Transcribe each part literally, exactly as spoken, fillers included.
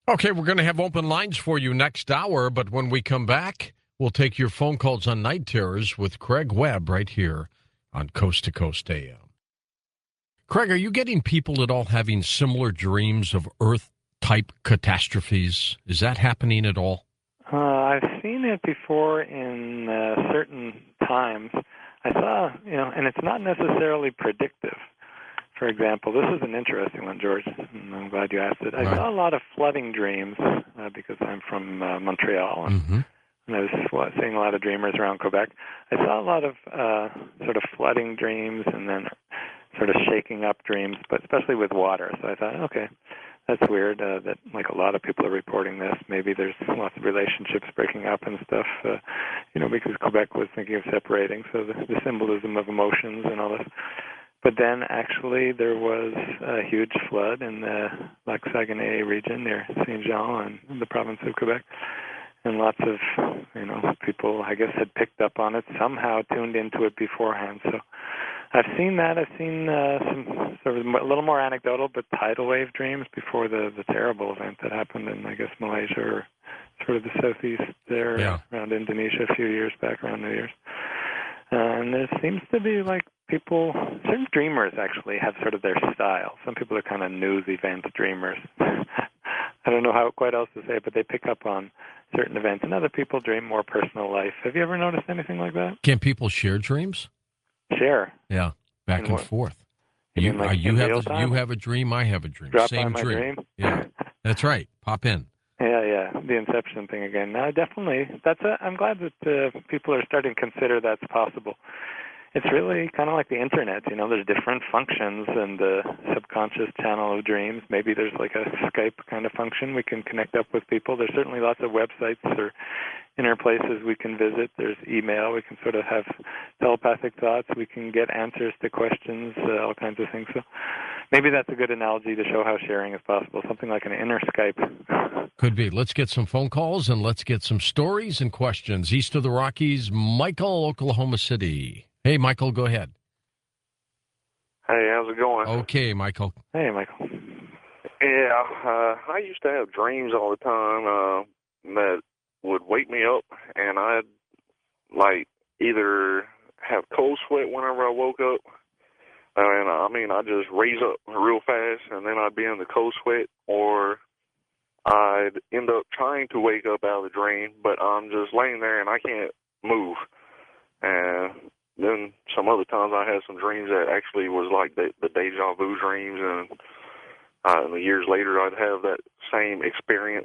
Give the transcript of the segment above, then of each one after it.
Okay, we're going to have open lines for you next hour, but when we come back, we'll take your phone calls on Night Terrors with Craig Webb right here on Coast to Coast A M. Craig, are you getting people at all having similar dreams of Earth-type catastrophes? Is that happening at all? Uh, I've seen it before in uh, certain times. I saw, you know, and it's not necessarily predictive. For example, this is an interesting one, George, and I'm glad you asked it. I Right. saw a lot of flooding dreams uh, because I'm from uh, Montreal, and, Mm-hmm. and I was well, seeing a lot of dreamers around Quebec. I saw a lot of uh, sort of flooding dreams and then sort of shaking up dreams, but especially with water. So I thought, okay, that's weird uh, that like a lot of people are reporting this. Maybe there's lots of relationships breaking up and stuff, uh, you know, because Quebec was thinking of separating. So the, the symbolism of emotions and all this. But then actually there was a huge flood in the Lac Saguenay region near Saint Jean in the province of Quebec. And lots of, you know, people, I guess, had picked up on it, somehow tuned into it beforehand. So I've seen that. I've seen uh, some sort of a little more anecdotal, but tidal wave dreams before the, the terrible event that happened in, I guess, Malaysia or sort of the southeast there, Yeah. around Indonesia a few years back, around New Year's. Uh, and there seems to be like people, certain dreamers actually have sort of their style. Some people are kind of news event dreamers. I don't know how quite else to say it, but they pick up on certain events. And other people dream more personal life. Have you ever noticed anything like that? Can people share dreams? Share. Yeah, back In and what? forth. You You mean like uh, you in have real a, time? you have a dream. I have a dream. Drop Same by my dream. dream? Yeah, that's right. Pop in. Yeah, yeah, the Inception thing again. No, definitely. That's a, I'm glad that uh, people are starting to consider that's possible. It's really kind of like the internet, you know, there's different functions in the subconscious channel of dreams. Maybe there's like a Skype kind of function. We can connect up with people. There's certainly lots of websites or inner places we can visit. There's email. We can sort of have telepathic thoughts. We can get answers to questions, uh, all kinds of things. So maybe that's a good analogy to show how sharing is possible, something like an inner Skype. Could be. Let's get some phone calls and let's get some stories and questions. East of the Rockies, Michael, Oklahoma City. Hey, Michael, go ahead. Hey, how's it going? Okay, Michael. Hey, Michael. Yeah, uh, I used to have dreams all the time uh, that would wake me up, and I'd, like, either have cold sweat whenever I woke up, and, I mean, I'd just raise up real fast, and then I'd be in the cold sweat, or I'd end up trying to wake up out of the dream, but I'm just laying there, and I can't move. And then some other times I had some dreams that actually was like the, the deja vu dreams, and uh, years later I'd have that same experience.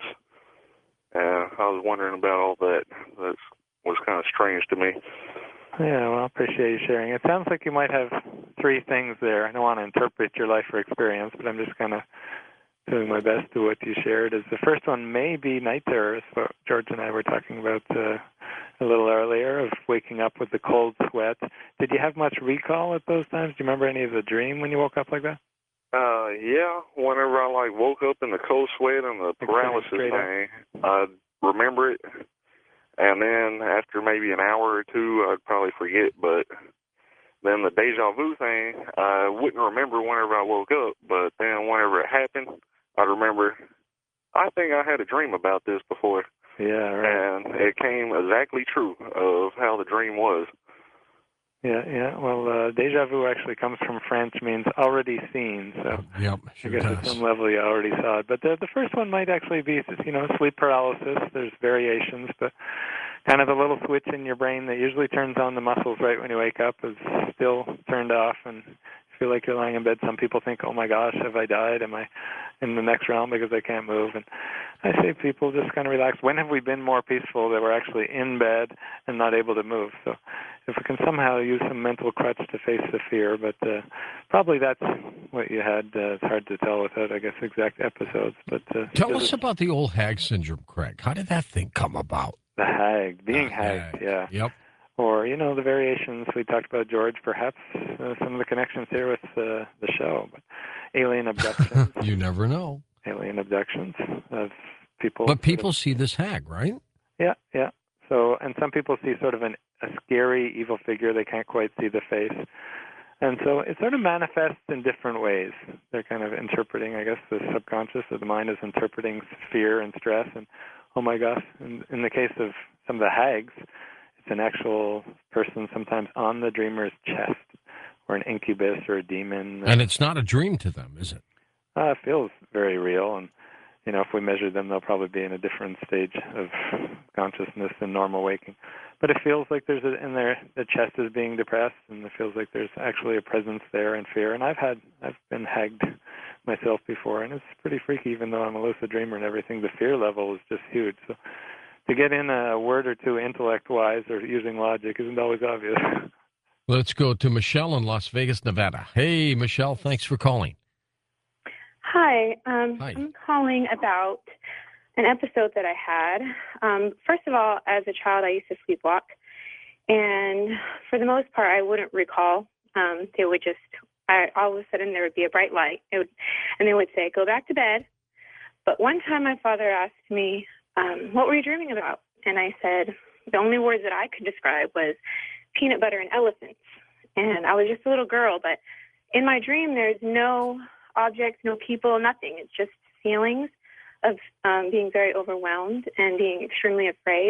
Uh, I was wondering about all that. That was kind of strange to me. Yeah, well, I appreciate you sharing. It sounds like you might have three things there. I don't want to interpret your life or experience, but I'm just kind of doing my best to what you shared. Is the first one may be night terrors, what George and I were talking about uh, a little earlier, of waking up with the cold sweat. Did you have much recall at those times? Do you remember any of the dream when you woke up like that? Uh, yeah, whenever I like woke up in the cold sweat and the paralysis thing, I'd remember it, and then after maybe an hour or two, I'd probably forget. But then the deja vu thing, I wouldn't remember whenever I woke up, but then whenever it happened, I'd remember, I think I had a dream about this before. Yeah, right. And it came exactly true of how the dream was. Yeah, yeah. Well, uh, deja vu actually comes from French, means already seen. So yep, sure I guess does. at some level you already saw it. But the the first one might actually be, you know, sleep paralysis. There's variations, but kind of a little switch in your brain that usually turns on the muscles right when you wake up is still turned off, and you feel like you're lying in bed. Some people think, oh my gosh, have I died? Am I in the next realm because I can't move? And I say people just kind of relax. When have we been more peaceful that we're actually in bed and not able to move? So if we can somehow use some mental crutch to face the fear, but uh, probably that's what you had. Uh, it's hard to tell without, I guess, exact episodes. But uh, Tell us about the old hag syndrome, Craig. How did that thing come about? The hag, being the hagged, hag. yeah. Yep. Or, you know, the variations we talked about, George, perhaps uh, some of the connections here with uh, the show. But alien abductions. You never know. Alien abductions of people. But people sort of, see this hag, right? Yeah, yeah. So, and some people see sort of an, a scary evil figure. They can't quite see the face. And so it sort of manifests in different ways. They're kind of interpreting, I guess, the subconscious or the mind is interpreting fear and stress. And, oh my gosh, in, in the case of some of the hags, it's an actual person sometimes on the dreamer's chest, or an incubus or a demon. And it's not a dream to them, is it? Uh, it feels very real. And, you know, if we measure them, they'll probably be in a different stage of consciousness than normal waking. But it feels like there's a, in there, the chest is being depressed, and it feels like there's actually a presence there and fear. And I've had, I've been hagged myself before, and it's pretty freaky, even though I'm a lucid dreamer and everything. The fear level is just huge. So to get in a word or two intellect-wise or using logic isn't always obvious. Let's go to Michelle in Las Vegas, Nevada. Hey, Michelle, thanks for calling. Hi, um, Hi. I'm calling about an episode that I had. Um, first of all, as a child, I used to sleepwalk, and for the most part, I wouldn't recall. Um, they would just, I, all of a sudden, there would be a bright light, it would, and they would say, "Go back to bed." But one time, my father asked me, um, "What were you dreaming about?" And I said, the only words that I could describe was peanut butter and elephants. And I was just a little girl, but in my dream, there's no objects, no people, nothing. It's just feelings of um, being very overwhelmed and being extremely afraid.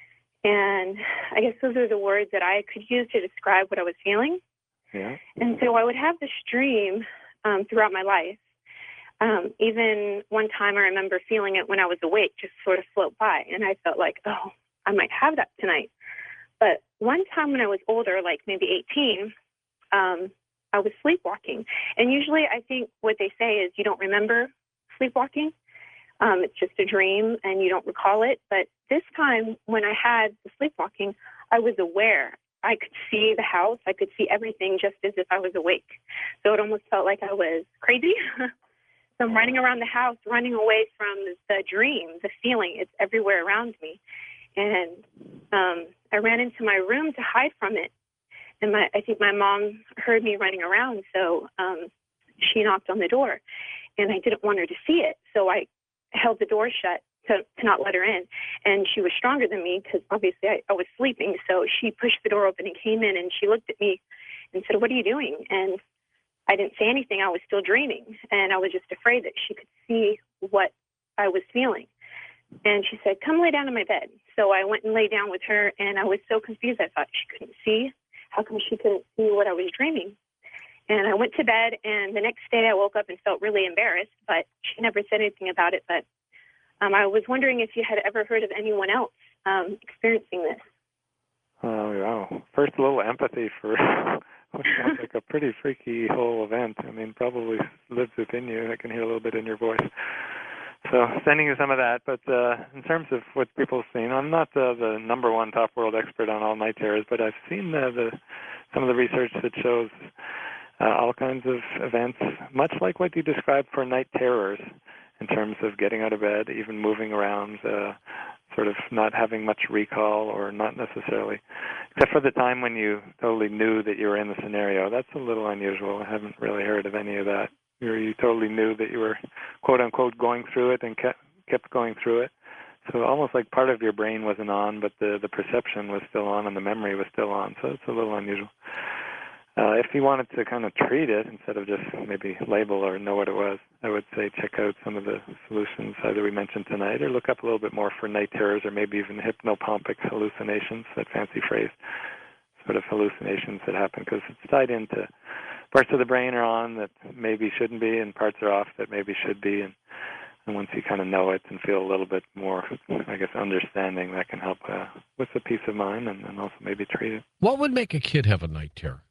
And I guess those are the words that I could use to describe what I was feeling. Yeah. And so I would have this dream um, throughout my life. Um, even one time I remember feeling it when I was awake, just sort of float by. And I felt like, oh, I might have that tonight. But one time when I was older, like maybe eighteen, um, I was sleepwalking. And usually I think what they say is you don't remember sleepwalking. Um, it's just a dream and you don't recall it. But this time when I had the sleepwalking, I was aware. I could see the house. I could see everything just as if I was awake. So it almost felt like I was crazy. So I'm running around the house, running away from the dream, the feeling. It's everywhere around me. And um, I ran into my room to hide from it. And my, I think my mom heard me running around, so um, she knocked on the door. And I didn't want her to see it, so I held the door shut to, to not let her in. And she was stronger than me because obviously I, I was sleeping. So she pushed the door open and came in, and she looked at me and said, "What are you doing?" And I didn't say anything. I was still dreaming, and I was just afraid that she could see what I was feeling. And she said, "Come lay down in my bed." So I went and lay down with her, and I was so confused. I thought she couldn't see. How come she couldn't see what I was dreaming? And I went to bed, and the next day I woke up and felt really embarrassed, but she never said anything about it. But um, I was wondering if you had ever heard of anyone else um, experiencing this. Oh, wow. First, a little empathy for what sounds like a pretty freaky whole event. I mean, probably lives within you. I can hear a little bit in your voice. So sending you some of that. But uh, in terms of what people have seen, I'm not uh, the number one top world expert on all night terrors, but I've seen uh, the some of the research that shows uh, all kinds of events, much like what you described for night terrors, in terms of getting out of bed, even moving around, uh, sort of not having much recall or not necessarily, except for the time when you totally knew that you were in the scenario. That's a little unusual. I haven't really heard of any of that. You, you totally knew that you were, quote unquote, going through it and kept kept going through it. So almost like part of your brain wasn't on, but the, the perception was still on and the memory was still on. So it's a little unusual. Uh, if you wanted to kind of treat it instead of just maybe label or know what it was, I would say check out some of the solutions either we mentioned tonight, or look up a little bit more for night terrors, or maybe even hypnopompic hallucinations, that fancy phrase, sort of hallucinations that happen because it's tied into parts of the brain are on that maybe shouldn't be, and parts are off that maybe should be. And, and once you kind of know it and feel a little bit more, I guess, understanding, that can help uh, with the peace of mind and, and also maybe treat it. What would make a kid have a night terror?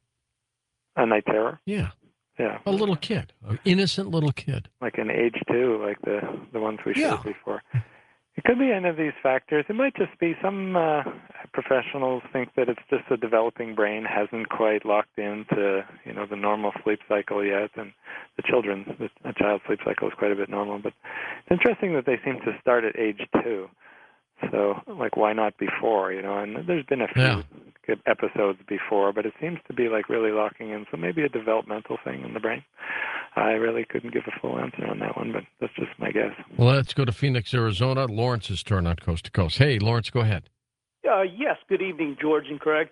A night terror? Yeah. Yeah. A little kid, an innocent little kid. Like an age two, like the, the ones we Yeah. showed before. It could be any of these factors. It might just be some uh, professionals think that it's just the developing brain hasn't quite locked into, you know, the normal sleep cycle yet. And the children, the, a child's sleep cycle is quite a bit normal. But it's interesting that they seem to start at age two. So, like, why not before, you know? And there's been a few Yeah. good episodes before, but it seems to be, like, really locking in. So maybe a developmental thing in the brain. I really couldn't give a full answer on that one, but that's just my guess. Well, let's go to Phoenix, Arizona. Lawrence's turn on Coast to Coast. Hey, Lawrence, go ahead. Uh, yes, good evening, George and Craig. Hi.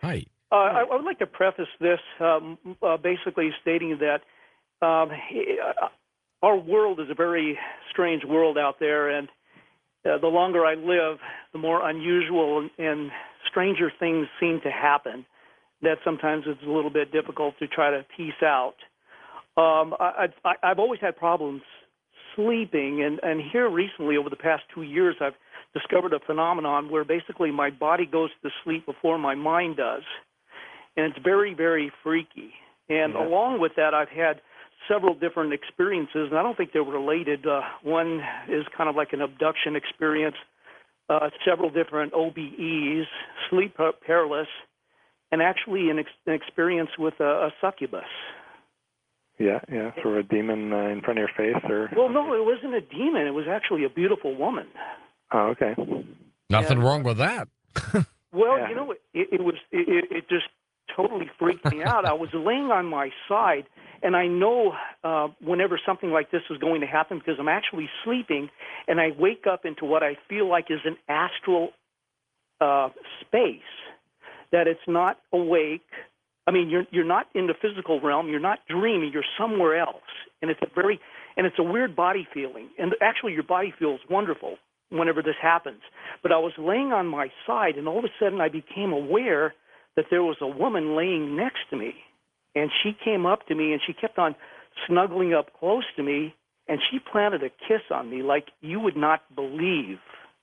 Uh, I, I would like to preface this um, uh, basically stating that um, our world is a very strange world out there, and uh, the longer I live, the more unusual and, and stranger things seem to happen. That sometimes it's a little bit difficult to try to piece out. Um, I, I, I've always had problems sleeping, and, and here recently, over the past two years, I've discovered a phenomenon where basically my body goes to sleep before my mind does, and it's very, very freaky. And yeah. along with that, I've had several different experiences, and I don't think they're related. Uh, one is kind of like an abduction experience, uh, several different O B Es, sleep paralysis, and actually an, ex- an experience with a, a succubus. Yeah, yeah, sort of a demon uh, in front of your face, or well, no, it wasn't a demon. It was actually a beautiful woman. Oh, okay. Nothing and, wrong with that. well, yeah. you know, it, it was it, it just totally freaked me out. I was laying on my side, and I know uh, whenever something like this is going to happen because I'm actually sleeping, and I wake up into what I feel like is an astral uh, space. That it's not awake. I mean, you're you're not in the physical realm. You're not dreaming. You're somewhere else, and it's a very and it's a weird body feeling. And actually, your body feels wonderful whenever this happens. But I was laying on my side, and all of a sudden, I became aware that there was a woman laying next to me, and she came up to me, and she kept on snuggling up close to me, and she planted a kiss on me like you would not believe.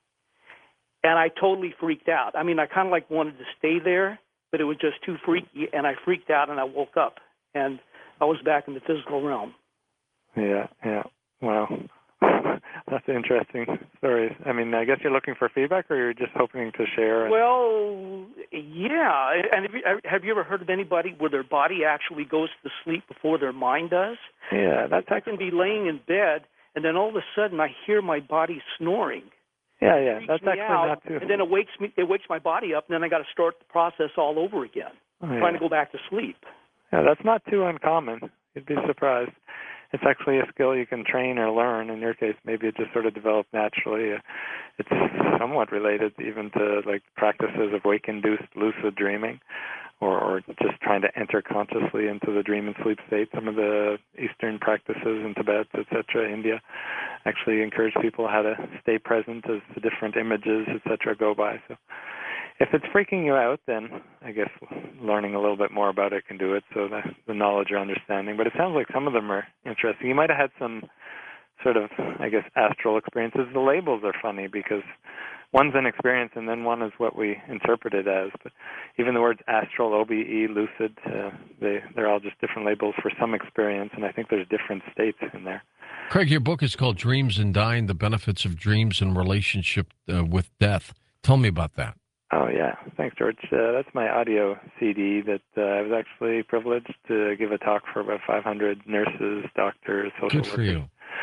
And I totally freaked out. I mean, I kind of like wanted to stay there, but it was just too freaky, and I freaked out, and I woke up, and I was back in the physical realm. Yeah, yeah. Wow. That's an interesting story. I mean, I guess you're looking for feedback, or you're just hoping to share? And... Well, yeah. And have you, have you ever heard of anybody where their body actually goes to sleep before their mind does? Yeah, that's I can be laying in bed, and then all of a sudden I hear my body snoring. Yeah, yeah, that's me actually out, not too. And then it wakes me. It wakes my body up, and then I got to start the process all over again, oh, yeah. trying to go back to sleep. Yeah, that's not too uncommon. You'd be surprised. It's actually a skill you can train or learn. In your case, maybe it just sort of developed naturally. It's somewhat related even to like practices of wake-induced lucid dreaming, or, or just trying to enter consciously into the dream and sleep state. Some of the Eastern practices in Tibet, et cetera, India, actually encourage people how to stay present as the different images, et cetera, go by. So if it's freaking you out, then I guess learning a little bit more about it can do it, so the, the knowledge or understanding. But it sounds like some of them are interesting. You might have had some sort of, I guess, astral experiences. The labels are funny because one's an experience and then one is what we interpret it as. But even the words astral, O B E, lucid, uh, they, they're all just different labels for some experience, and I think there's different states in there. Craig, your book is called Dreams and Dying, The Benefits of Dreams in Relationship uh, with Death. Tell me about that. Oh, yeah. Thanks, George. Uh, that's my audio C D that uh, I was actually privileged to give a talk for about five hundred nurses, doctors, social Good for workers. you.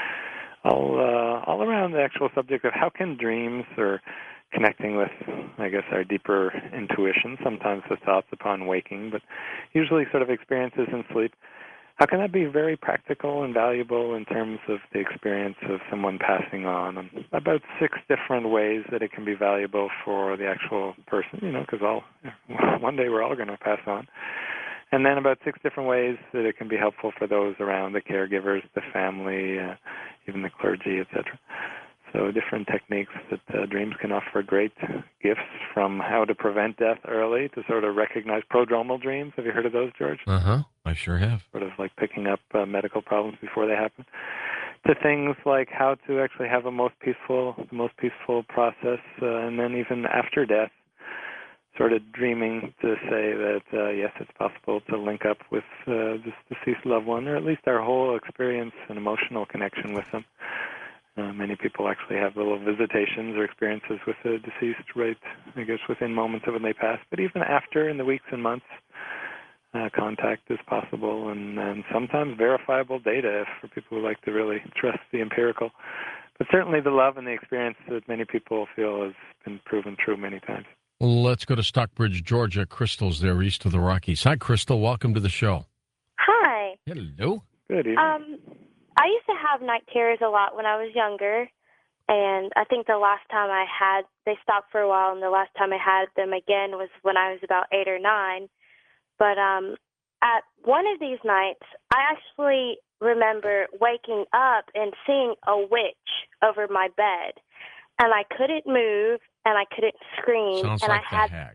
All, uh, all around the actual subject of how can dreams or connecting with, I guess, our deeper intuition, sometimes the thoughts upon waking, but usually sort of experiences in sleep, how can that be very practical and valuable in terms of the experience of someone passing on? And about six different ways that it can be valuable for the actual person, you know, because all one day we're all going to pass on. And then about six different ways that it can be helpful for those around, the caregivers, the family, uh, even the clergy, et cetera. So different techniques that uh, dreams can offer great gifts, from how to prevent death early to sort of recognize prodromal dreams. Have you heard of those, George? Uh-huh. I sure have. Sort of like picking up uh, medical problems before they happen. To things like how to actually have a most peaceful, the most peaceful process, uh, and then even after death, sort of dreaming to say that, uh, yes, it's possible to link up with uh, this deceased loved one, or at least our whole experience and emotional connection with them. Uh, many people actually have little visitations or experiences with the deceased right, I guess, within moments of when they pass. But even after, in the weeks and months, uh, contact is possible, and, and sometimes verifiable data for people who like to really trust the empirical. But certainly the love and the experience that many people feel has been proven true many times. Let's go to Stockbridge, Georgia. Crystal's there east of the Rockies. Hi, Crystal. Welcome to the show. Hi. Hello. Good evening. Um, I used to have night terrors a lot when I was younger, and I think the last time I had, they stopped for a while, and the last time I had them again was when I was about eight or nine. But um, at one of these nights, I actually remember waking up and seeing a witch over my bed, and I couldn't move and I couldn't scream. Sounds and like I the had, hag.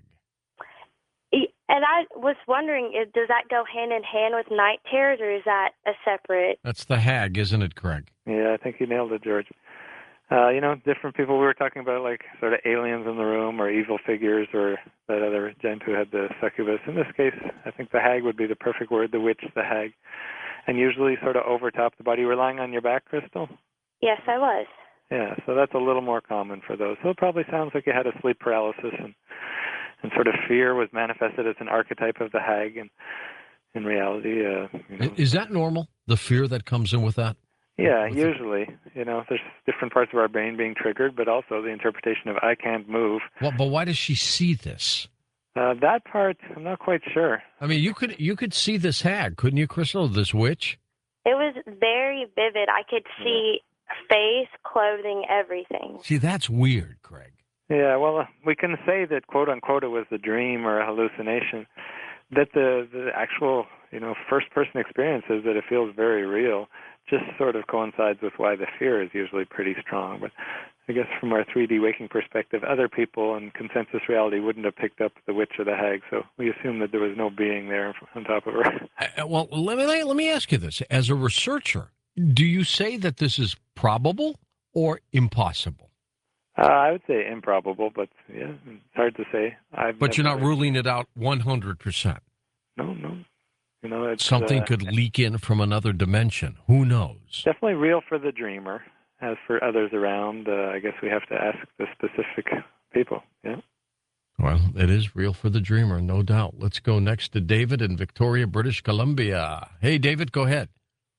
And I was wondering, is, does that go hand in hand with night terrors, or is that a separate? That's the hag, isn't it, Craig? Yeah, I think you nailed it, George. Uh, you know, different people. We were talking about like sort of aliens in the room or evil figures or that other gent who had the succubus. In this case, I think the hag would be the perfect word, the witch, the hag. And usually sort of over top the body. You were lying on your back, Crystal? Yes, I was. Yeah, so that's a little more common for those. So it probably sounds like you had a sleep paralysis and, and sort of fear was manifested as an archetype of the hag. And in reality, uh, you know, Is that normal, the fear that comes in with that? yeah, With usually, you know, there's different parts of our brain being triggered, but also the interpretation of I can't move. Well, but why does she see this? Uh, that part, I'm not quite sure. I mean, you could you could see this hag, couldn't you, Crystal? This witch. It was very vivid. I could see face, clothing, everything. See, that's weird, Craig. Yeah, well, uh, we can say that quote unquote it was a dream or a hallucination. That the the actual, you know, first person experience is that it feels very real. Just sort of coincides with why the fear is usually pretty strong. But I guess from our three D waking perspective, other people in consensus reality wouldn't have picked up the witch or the hag, so we assume that there was no being there on top of her. Uh, well, let me let me ask you this: as a researcher, do you say that this is probable or impossible? Uh, I would say improbable, but yeah, it's hard to say. I've But you're not never- ruling it out one hundred percent. No, no. You know, it's Something uh, could leak in from another dimension. Who knows? definitely real for the dreamer. As for others around, uh, I guess we have to ask the specific people. Yeah. Well, it is real for the dreamer, no doubt. Let's go next to David in Victoria, British Columbia. Hey, David, go ahead.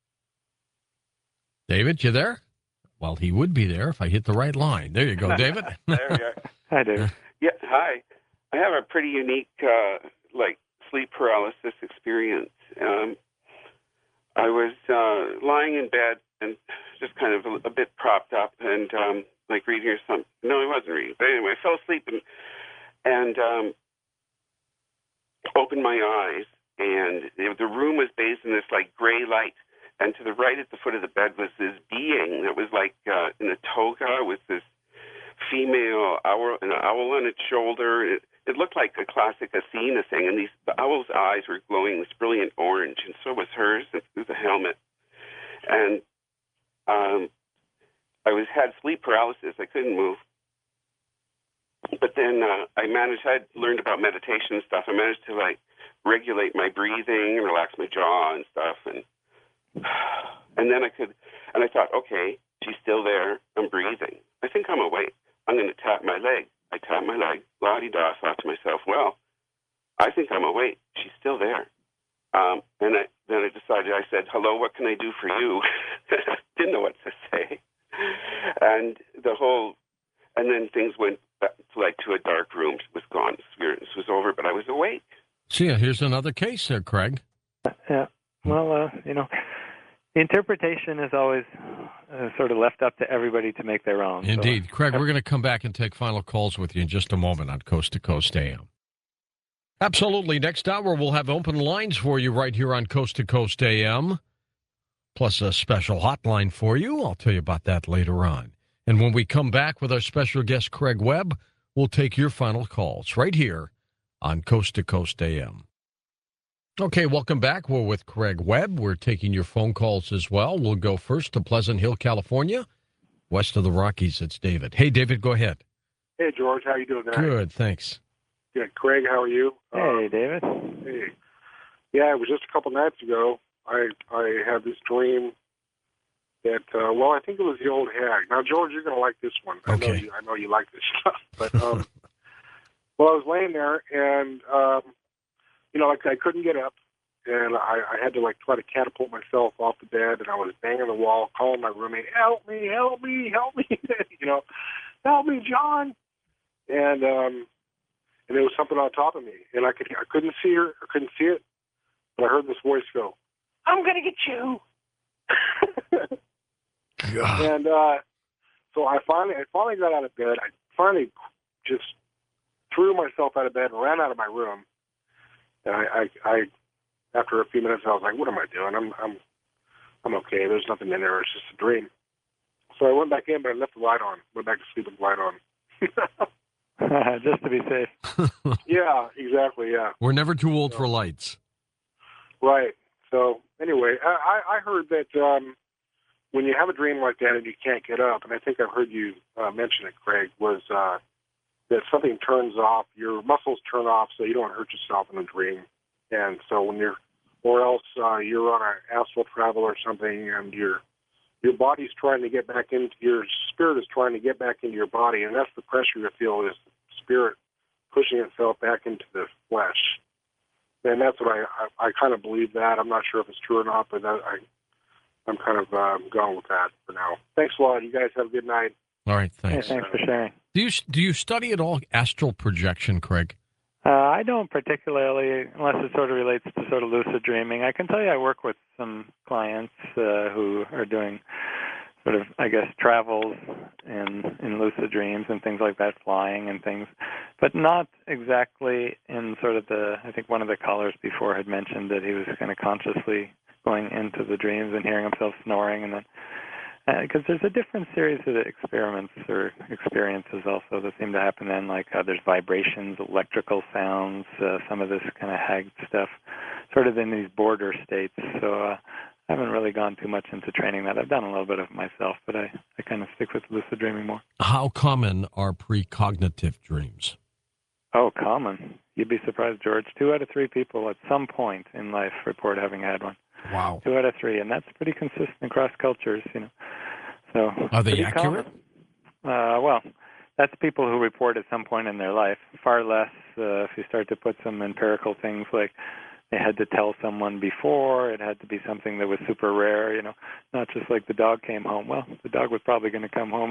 David, you there? Well, he would be there if I hit the right line. There you go, David. There you are. Hi, David. Yeah, hi. I have a pretty unique, uh, like, sleep paralysis experience. Um, I was uh, lying in bed and just kind of a, a bit propped up and, um, like, reading or something. No, I wasn't reading. But anyway, I fell asleep and, and um, opened my eyes, and the room was bathed in this, like, gray light. And to the right at the foot of the bed was this being that was, like, uh, in a toga with this female owl, an owl on its shoulder. It, it looked like a classic Athena thing, and these the owl's eyes were glowing this brilliant orange, and so was hers through the helmet. And um, I was had sleep paralysis. I couldn't move. But then uh, I managed. I had learned about meditation and stuff. I managed to like regulate my breathing and relax my jaw and stuff, and and then I could. And I thought, okay, she's still there. I'm breathing. I think I'm awake. I'm going to tap my leg. I tapped my leg. La-di-da. I thought to myself, well, I think I'm awake. She's still there. Um, and I, then I decided, I said, hello, what can I do for you? Didn't know what to say. And the whole, and then things went back to, like to a dark room. It was gone. The experience was over, but I was awake. See, here's another case there, Craig. Yeah. Well, uh, you know, the interpretation is always uh, sort of left up to everybody to make their own. Indeed. So, Craig, we're going to come back and take final calls with you in just a moment on Coast to Coast A M. Absolutely. Next hour, we'll have open lines for you right here on Coast to Coast A M, plus a special hotline for you. I'll tell you about that later on. And when we come back with our special guest, Craig Webb, we'll take your final calls right here on Coast to Coast A M. Okay, welcome back. We're with Craig Webb. We're taking your phone calls as well. We'll go first to Pleasant Hill, California. West of the Rockies, it's David. Hey, David, go ahead. Hey, George, how you doing tonight? Good, thanks. Good. Craig, how are you? Hey, Uh, David. hey. Yeah, it was just a couple nights ago. I I had this dream that, uh, well, I think it was the old hag. Now, George, you're going to like this one. I know Okay. you, I know you like this stuff. But, um, well, I was laying there, and, um, you know, like I couldn't get up, and I, I had to, like, try to catapult myself off the bed, and I was banging the wall, calling my roommate, help me, help me, help me, you know, help me, John. And, um, and there was something on top of me, and I could I couldn't see her, I couldn't see it, but I heard this voice go, I'm going to get you. God. And uh, so I finally, I finally got out of bed. I finally just threw myself out of bed and ran out of my room. And I, I, I, after a few minutes, I was like, "What am I doing? I'm, I'm, I'm okay. There's nothing in there. It's just a dream." So I went back in, but I left the light on. Went back to sleep with the light on. Just to be safe. Yeah, exactly. Yeah. We're never too old for lights. Right. So anyway, I, I heard that um, when you have a dream like that and you can't get up, and I think I've heard you uh, mention it, Craig, was uh, that something turns off, your muscles turn off so you don't hurt yourself in a dream. And so when you're, or else uh, you're on an astral travel or something, and your your body's trying to get back into, your spirit is trying to get back into your body, and that's the pressure you feel, is the spirit pushing itself back into the flesh. And that's what I, I, I kind of believe that. I'm not sure if it's true or not, but that, I, I'm kind of um, going with that for now. Thanks a lot. You guys have a good night. All right, thanks. Hey, thanks for sharing. Do you do you study at all astral projection, Craig? Uh, I don't particularly, unless it sort of relates to sort of lucid dreaming. I can tell you I work with some clients uh, who are doing sort of, I guess, travels in, in lucid dreams and things like that, flying and things, but not exactly in sort of the, I think one of the callers before had mentioned that he was kind of consciously going into the dreams and hearing himself snoring, and then because uh, there's a different series of experiments or experiences also that seem to happen then, like uh, there's vibrations, electrical sounds, uh, some of this kind of Hag stuff, sort of in these border states. So uh, I haven't really gone too much into training that. I've done a little bit of it myself, but I, I kind of stick with lucid dreaming more. How common are precognitive dreams? Oh, common. You'd be surprised, George. Two out of three people at some point in life report having had one. Wow. Two out of three, and that's pretty consistent across cultures, you know. So are they pretty accurate? Uh, well, that's people who report at some point in their life. Far less uh, if you start to put some empirical things like they had to tell someone before, it had to be something that was super rare, you know, not just like the dog came home. Well, the dog was probably going to come home.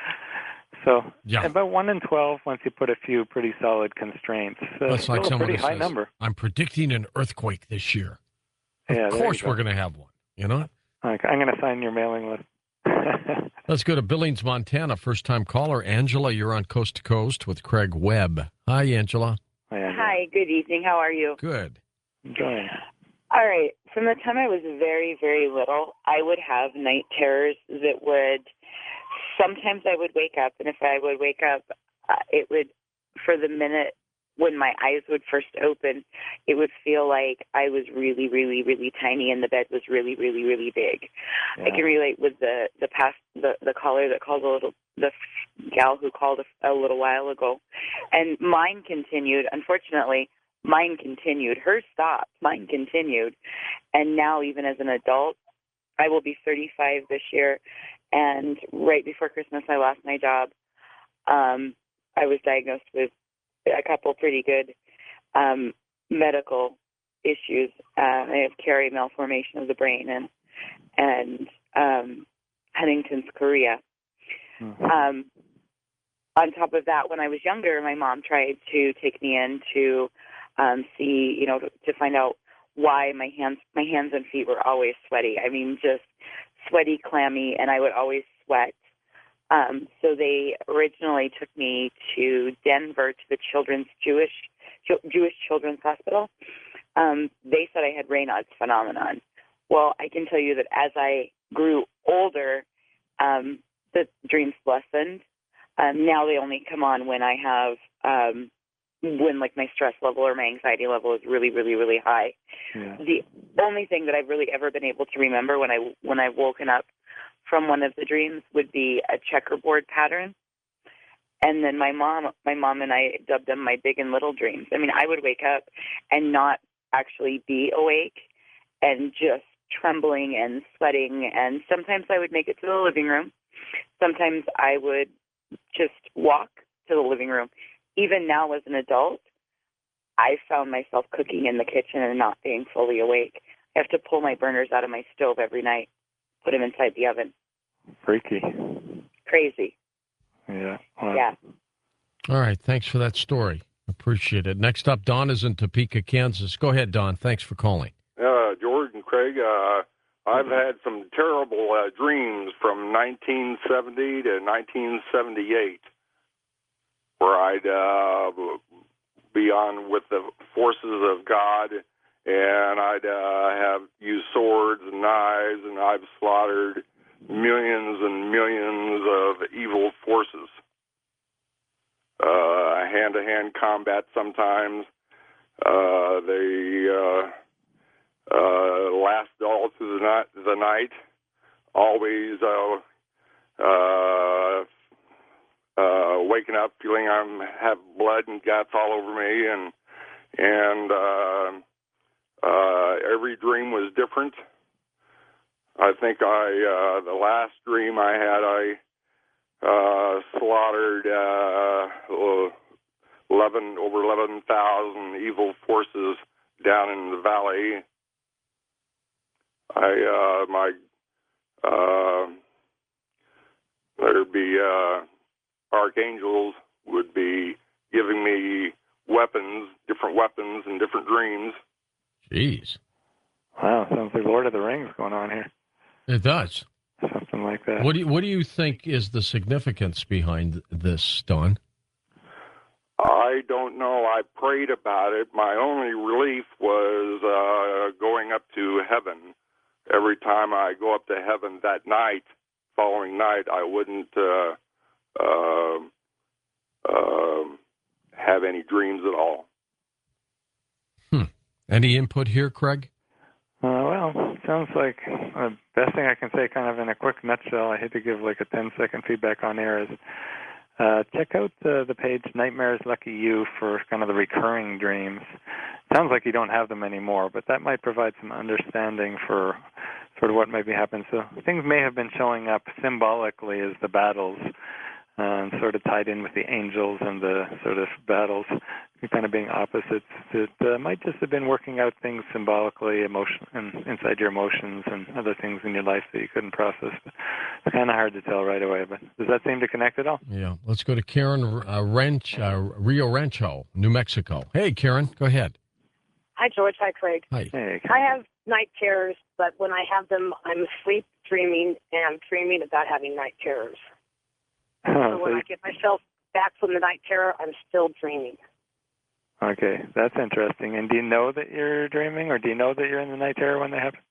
So yeah. About one in twelve once you put a few pretty solid constraints. Uh, that's like still a pretty high says, number. I'm predicting an earthquake this year. Of yeah, course go. we're going to have one, you know? Okay, I'm going to sign your mailing list. Let's go to Billings, Montana. First-time caller, Angela. You're on Coast to Coast with Craig Webb. Hi, Angela. Hi, Angela. Hi, good evening. How are you? Good. Enjoying. All right. From the time I was very, very little, I would have night terrors that would, sometimes I would wake up, and if I would wake up, uh, it would, for the minute when my eyes would first open, it would feel like I was really, really, really tiny and the bed was really, really, really big. Yeah. I can relate with the the past the, the caller that called a little the gal who called a, a little while ago, and mine continued. Unfortunately, mine continued. Hers stopped. Mine continued, and now even as an adult, I will be thirty-five this year, and right before Christmas, I lost my job. Um, I was diagnosed with a couple pretty good um, medical issues. Uh, I have Cary malformation of the brain and and um, Huntington's chorea. Mm-hmm. Um, on top of that, when I was younger, my mom tried to take me in to um, see, you know, to, to find out why my hands, my hands and feet were always sweaty. I mean, just sweaty, clammy, and I would always sweat. Um, so they originally took me to Denver to the Children's Jewish Jewish Children's Hospital. Um, they said I had Raynaud's phenomenon. Well, I can tell you that as I grew older, um, the dreams lessened. Um, now they only come on when I have um, when like my stress level or my anxiety level is really, really, really high. Yeah. The only thing that I've really ever been able to remember when I when I've woken up from one of the dreams would be a checkerboard pattern. And then my mom, my mom and I dubbed them my big and little dreams. I mean, I would wake up and not actually be awake and just trembling and sweating. And sometimes I would make it to the living room. Sometimes I would just walk to the living room. Even now as an adult, I found myself cooking in the kitchen and not being fully awake. I have to pull my burners out of my stove every night. Put them inside the oven. Freaky. Crazy. Yeah. Wow. Yeah. All right. Thanks for that story. Appreciate it. Next up, Don is in Topeka, Kansas. Go ahead, Don. Thanks for calling. Uh, George and Craig, uh, I've had some terrible uh, dreams from nineteen seventy to nineteen seventy-eight where I'd uh, be on with the forces of God, and I'd uh, have used swords and knives, and I've slaughtered millions and millions of evil forces. Uh, hand-to-hand combat sometimes. Uh, they uh, uh, last all through the night. The night. Always uh, uh, uh, waking up feeling I have blood and guts all over me, and and uh, uh, every dream was different. I think I uh, the last dream I had, I uh, slaughtered uh, eleven over eleven thousand evil forces down in the valley. I uh, my uh, there'd be uh, archangels would be giving me weapons, different weapons, and different dreams. Jeez. Wow, sounds like Lord of the Rings going on here. It does. Something like that. What do you, what do you think is the significance behind this, Don? I don't know. I prayed about it. My only relief was uh, going up to heaven. Every time I go up to heaven that night, following night, I wouldn't uh, uh, uh, have any dreams at all. Hmm. Any input here, Craig? Uh, well, it sounds like the uh, best thing I can say, kind of in a quick nutshell, I hate to give like a ten-second feedback on air, is uh, check out uh, the page Nightmares Lucky You for kind of the recurring dreams. It sounds like you don't have them anymore, but that might provide some understanding for sort of what might be happening. So things may have been showing up symbolically as the battles, uh, and sort of tied in with the angels and the sort of battles kind of being opposites. It uh, might just have been working out things symbolically, emotion, and inside your emotions and other things in your life that you couldn't process. It's kind of hard to tell right away, but does that seem to connect at all? Yeah. Let's go to Karen uh, Ranch, uh, Rio Rancho, New Mexico. Hey, Karen, go ahead. Hi, George. Hi, Craig. Hi. Hey. I have night terrors, but when I have them, I'm asleep dreaming, and I'm dreaming about having night terrors. Oh, so when so I get myself back from the night terror, I'm still dreaming. Okay, that's interesting. And do you know that you're dreaming, or do you know that you're in the night terror when they happen?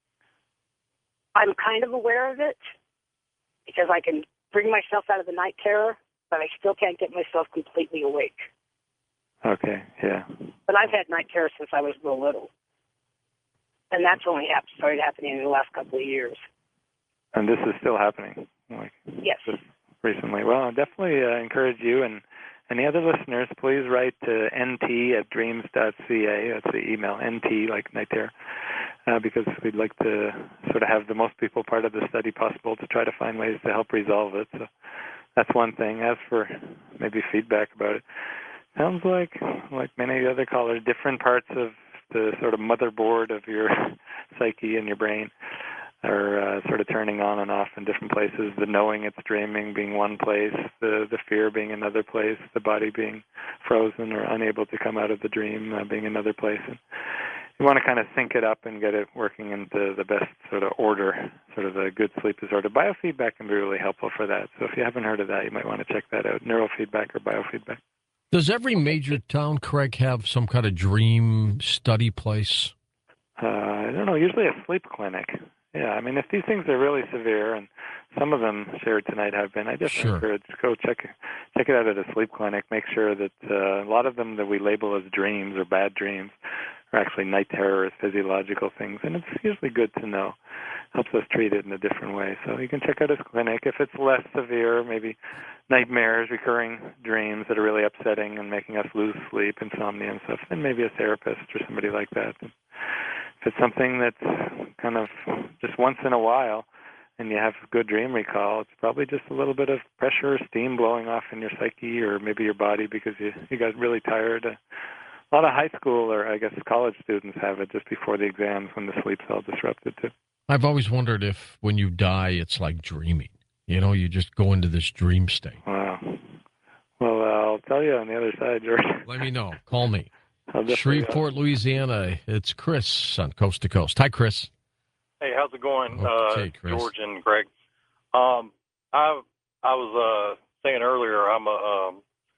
I'm kind of aware of it because I can bring myself out of the night terror, but I still can't get myself completely awake. Okay, yeah. But I've had night terror since I was real little. And that's only hap- started happening in the last couple of years. And this is still happening? Like Yes. Just recently. Well, I definitely uh, encourage you and any other listeners, please write to N T at dreams dot C A. That's the email, N T, like night terror, uh, because we'd like to sort of have the most people part of the study possible to try to find ways to help resolve it. So that's one thing. As for maybe feedback about it, sounds like, like many other callers, different parts of the sort of motherboard of your psyche and your brain are uh, sort of turning on and off in different places. The knowing it's dreaming being one place, the the fear being another place, the body being frozen or unable to come out of the dream uh, being another place. And you want to kind of sync it up and get it working into the best sort of order, sort of a good sleep disorder. Biofeedback can be really helpful for that. So if you haven't heard of that, you might want to check that out, neurofeedback or biofeedback. Does every major town, Craig, have some kind of dream study place? Uh, I don't know, usually a sleep clinic. Yeah, I mean, if these things are really severe, and some of them shared tonight have been, I just Sure. encourage go check check it out at a sleep clinic. Make sure that uh, a lot of them that we label as dreams or bad dreams are actually night terrors, physiological things, and it's usually good to know. Helps us treat it in a different way. So you can check out a clinic. If it's less severe, maybe nightmares, recurring dreams that are really upsetting and making us lose sleep, insomnia and stuff, then maybe a therapist or somebody like that. If it's something that's kind of just once in a while and you have good dream recall, it's probably just a little bit of pressure or steam blowing off in your psyche or maybe your body because you, you got really tired. A lot of high school or I guess college students have it just before the exams when the sleep's all disrupted too. I've always wondered if when you die, it's like dreaming. You know, you just go into this dream state. Wow. Well, uh, I'll tell you on the other side, George. Let me know. Call me. I'll definitely, Shreveport, Louisiana. It's Chris on Coast to Coast. Hi, Chris. Hey, how's it going, Okay, uh, Chris. George and Greg? Um, I I was uh, saying earlier I'm a um,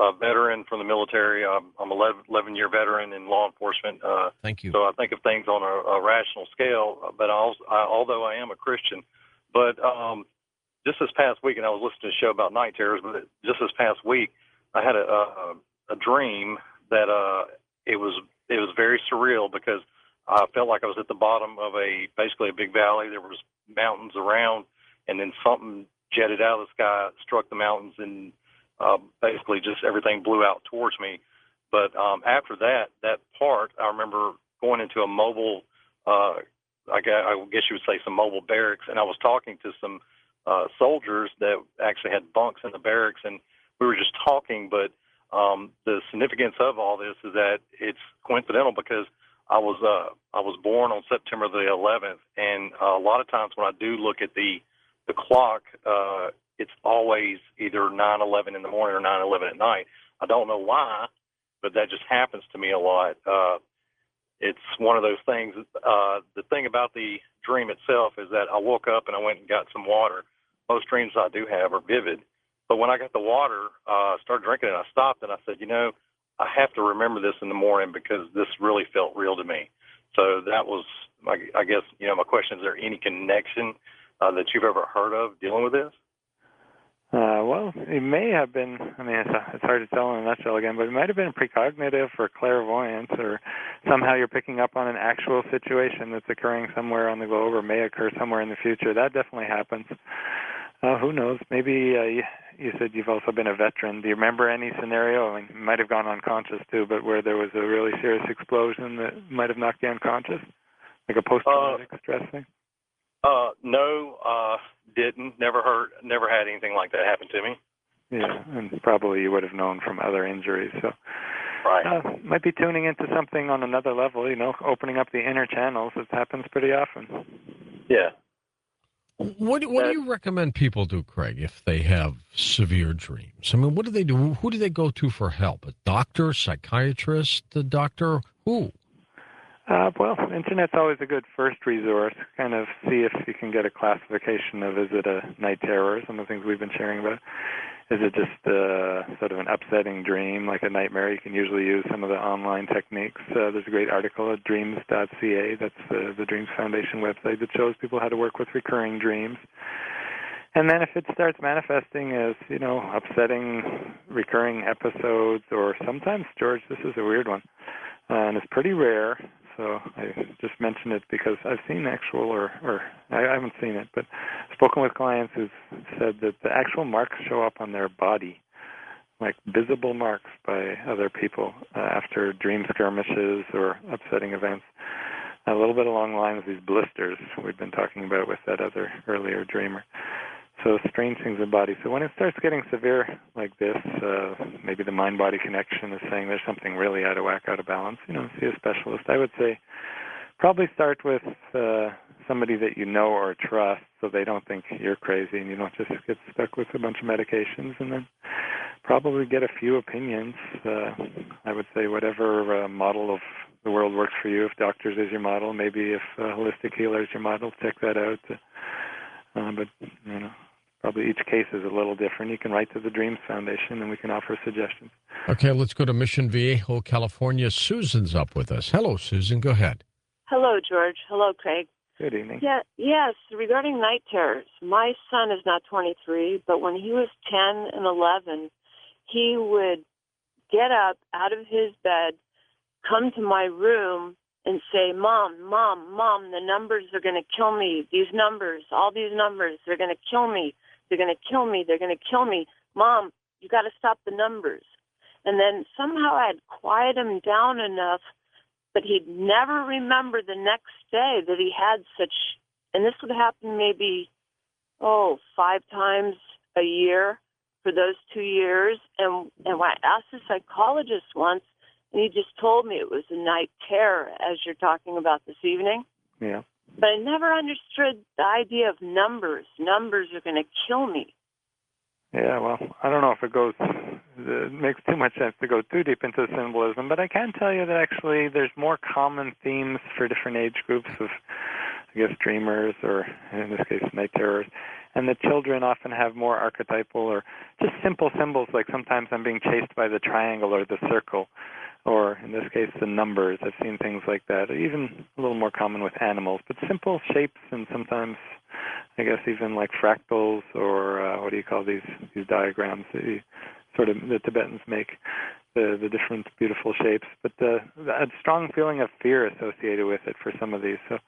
a veteran from the military. I'm, I'm an eleven-year veteran in law enforcement. Uh, Thank you. So I think of things on a, a rational scale. But I also, I, although I am a Christian, but um, just this past week, and I was listening to a show about night terrors, but just this past week, I had a, a, a dream that uh, it was it was very surreal because I felt like I was at the bottom of a basically a big valley. There was mountains around, and then something jetted out of the sky, struck the mountains, and uh, basically just everything blew out towards me. But um, after that, that part, I remember going into a mobile, uh, I guess you would say some mobile barracks, and I was talking to some uh, soldiers that actually had bunks in the barracks, and we were just talking. But um, the significance of all this is that it's coincidental because I was uh, I was born on September the eleventh, and uh, a lot of times when I do look at the the clock, uh, it's always either nine eleven in the morning or nine eleven at night. I don't know why, but that just happens to me a lot. Uh, it's one of those things. Uh, the thing about the dream itself is that I woke up and I went and got some water. Most dreams I do have are vivid, but when I got the water, uh, started drinking it, I stopped and I said, you know, I have to remember this in the morning because this really felt real to me. So that was, my, I guess, you know, my question, is there any connection uh, that you've ever heard of dealing with this? Uh, well, it may have been, I mean, it's, it's hard to tell in a nutshell again, but it might have been precognitive or clairvoyance, or somehow you're picking up on an actual situation that's occurring somewhere on the globe or may occur somewhere in the future. That definitely happens. Uh, who knows? Maybe uh, you, you said you've also been a veteran. Do you remember any scenario? I mean, you might have gone unconscious too, but where there was a really serious explosion that might have knocked you unconscious, like a post-traumatic uh, stress thing? Uh, no, uh, didn't. Never heard. Never had anything like that happen to me. Yeah, and probably you would have known from other injuries. So, right. Uh, might be tuning into something on another level. You know, opening up the inner channels. It happens pretty often. Yeah. What what do you recommend people do, Craig, if they have severe dreams? I mean, what do they do? Who do they go to for help? A doctor, psychiatrist, a doctor? Who? Uh, well, Internet's always a good first resource. Kind of see if you can get a classification of, is it a night terror, some of the things we've been sharing about. Is it just uh, sort of an upsetting dream, like a nightmare? You can usually use some of the online techniques. Uh, there's a great article at dreams dot c a. That's uh, the Dreams Foundation website that shows people how to work with recurring dreams. And then if it starts manifesting as, you know, upsetting recurring episodes, or sometimes, George, this is a weird one, uh, and it's pretty rare. So I just mention it because I've seen actual, or, or I haven't seen it, but spoken with clients who've said that the actual marks show up on their body, like visible marks by other people uh, after dream skirmishes or upsetting events. A little bit along the lines of these blisters we've been talking about with that other earlier dreamer. So strange things in the body. So when it starts getting severe like this, uh, maybe the mind-body connection is saying there's something really out of whack, out of balance, you know, see a specialist. I would say probably start with uh, somebody that you know or trust so they don't think you're crazy and you don't just get stuck with a bunch of medications, and then probably get a few opinions. Uh, I would say whatever uh, model of the world works for you. If doctors is your model, maybe if uh, holistic healer is your model, check that out. Uh, but, you know, probably each case is a little different. You can write to the Dreams Foundation, and we can offer suggestions. Okay, let's go to Mission Viejo, California. Susan's up with us. Hello, Susan. Go ahead. Hello, George. Hello, Craig. Good evening. Yeah, yes, regarding night terrors, my son is now twenty-three, but when he was ten and eleven, he would get up out of his bed, come to my room, and say, Mom, Mom, Mom, the numbers are going to kill me. These numbers, all these numbers, they're going to kill me. They're going to kill me. They're going to kill me. Mom, you got to stop the numbers. And then somehow I'd quiet him down enough, but he'd never remember the next day that he had such, and this would happen maybe, oh, five times a year for those two years. And, and when I asked the psychologist once, and he just told me it was a night terror, as you're talking about this evening. Yeah. But I never understood the idea of numbers. Numbers are going to kill me. Yeah, well, I don't know if it goes, it makes too much sense to go too deep into symbolism, but I can tell you that actually there's more common themes for different age groups of I guess, dreamers, or in this case, night terrors. And the children often have more archetypal or just simple symbols, like sometimes I'm being chased by the triangle or the circle, or in this case, the numbers. I've seen things like that, even a little more common with animals, but simple shapes and sometimes, I guess, even like fractals or uh, what do you call these, these diagrams that you, sort of the Tibetans make, the, the different beautiful shapes, but the, a strong feeling of fear associated with it for some of these. So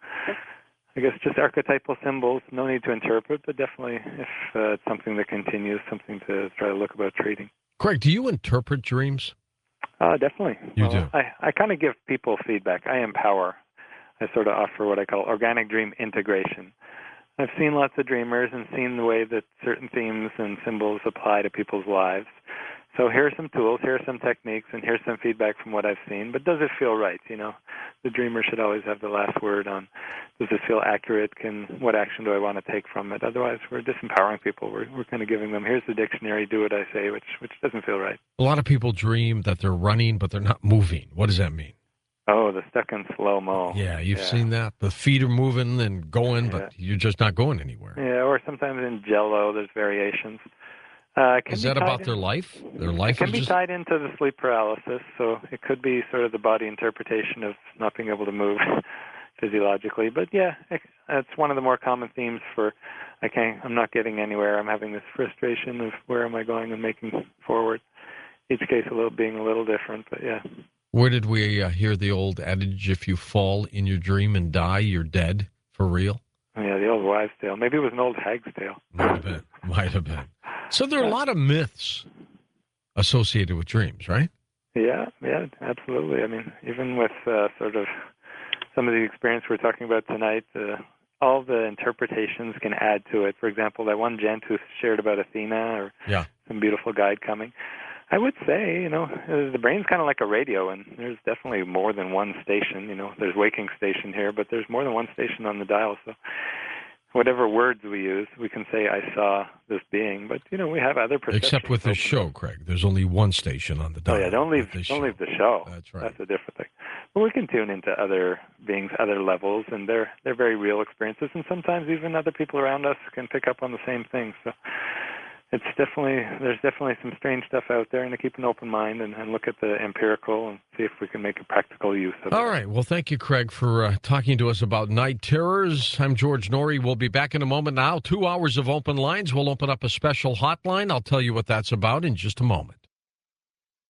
I guess just archetypal symbols, no need to interpret, but definitely if uh, it's something that continues, something to try to look about treating. Craig, do you interpret dreams? Uh, definitely. You well, do? I, I kind of give people feedback. I empower. I sort of offer what I call organic dream integration. I've seen lots of dreamers and seen the way that certain themes and symbols apply to people's lives. So here are some tools, here are some techniques, and here's some feedback from what I've seen. But does it feel right? You know, the dreamer should always have the last word on, does this feel accurate? Can what action do I want to take from it? Otherwise, we're disempowering people. We're we're kind of giving them, here's the dictionary, do what I say, which which doesn't feel right. A lot of people dream that they're running, but they're not moving. What does that mean? Oh, the stuck in slow-mo. Yeah, you've yeah. seen that. The feet are moving and going, Yeah. but you're just not going anywhere. Yeah, or sometimes in Jello, there's variations. Uh, it can Is be that tied about in- their life? Their life It can is be just... tied into the sleep paralysis, so it could be sort of the body interpretation of not being able to move physiologically. But yeah, it, it's one of the more common themes for I can't, I'm not getting anywhere. I'm having this frustration of where am I going and making forward. Each case a little being a little different, but yeah. Where did we uh, hear the old adage, if you fall in your dream and die, you're dead? For real? Yeah, the old wives' tale. Maybe it was an old hag's tale. Might have been. Might have been. So there are a lot of myths associated with dreams, right? Yeah, yeah, absolutely. I mean, even with uh, sort of some of the experience we're talking about tonight, uh, all the interpretations can add to it. For example, that one gent who shared about Athena or Yeah. some beautiful guide coming. I would say, you know, uh, the brain's kind of like a radio, and there's definitely more than one station. You know, there's waking station here, but there's more than one station on the dial. So whatever words we use, we can say, I saw this being. But, you know, we have other perceptions. Except with this show, Craig. There's only one station on the dial. Oh, yeah, don't leave, with this don't show. leave the show. That's right. That's a different thing. But we can tune into other beings, other levels, and they're they're very real experiences. And sometimes even other people around us can pick up on the same thing. So it's definitely, there's definitely some strange stuff out there, and to keep an open mind and, and look at the empirical and see if we can make a practical use of it. All right. Well, thank you, Craig, for uh, talking to us about night terrors. I'm George Norrie. We'll be back in a moment now. Two hours of open lines. We'll open up a special hotline. I'll tell you what that's about in just a moment.